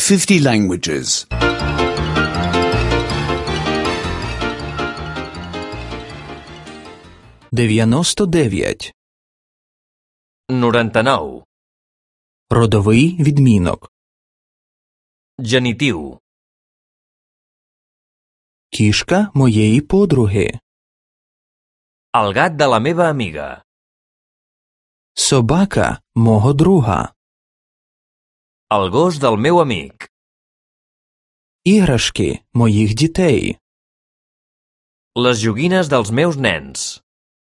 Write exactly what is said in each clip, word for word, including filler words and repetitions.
fifty languages. дев'яносто дев'ять. noranta nou. Родовий відмінок. Genitiu. Кішка моєї подруги. El gat de la meva amiga. Собака мого друга. El gos del meu amic. Іграшки моїх дітей. Les joguines dels meus nens.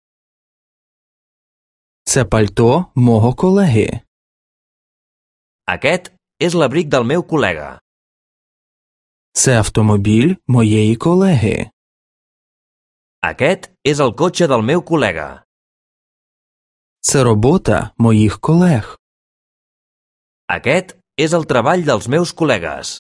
Це пальто мого колеги. Aquest és l'abric del meu col·lega. Це автомобіль моєї колеги. Aquest és el cotxe del meu col·lega. Це робота моїх колег. Aquest és el treball dels meus col·legues.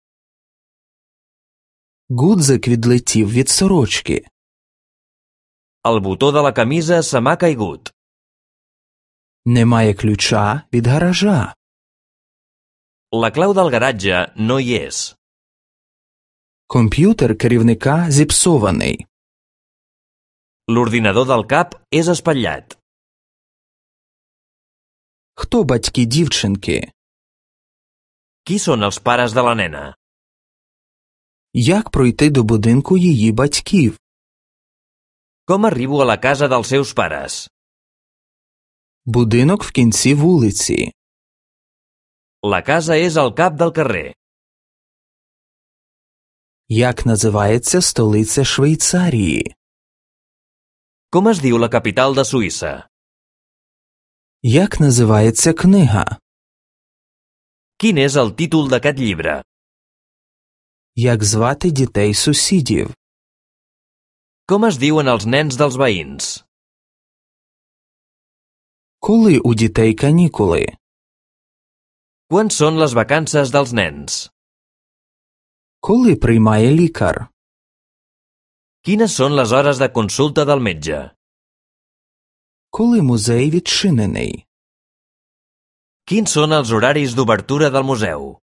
Гудзик відлетів від сорочки. El botó de la camisa se m'ha caigut. Немає ключа від гаража. La clau del garatge no hi és. Комп'ютер керівника зіпсований. L'ordinador del cap és espatllat. Хто батьки дівчинки? Qui són els pares de la nena? Як пройти до будинку її батьків? Com arribo a la casa dels seus pares? Будинок в кінці вулиці. La casa és al cap del carrer. Як називається столиця Швейцарії? Com es diu la capital de Suïssa? Як називається книга? Quin és el títol d'aquest llibre? Як звати дітей сусідів? Com es diuen els nens dels veïns? Коли у дітей канікули? Quan són les vacances dels nens? Коли приймає лікар? Quines són les hores de consulta del metge? Коли музей відчинений? Quins són els horaris d'obertura del museu?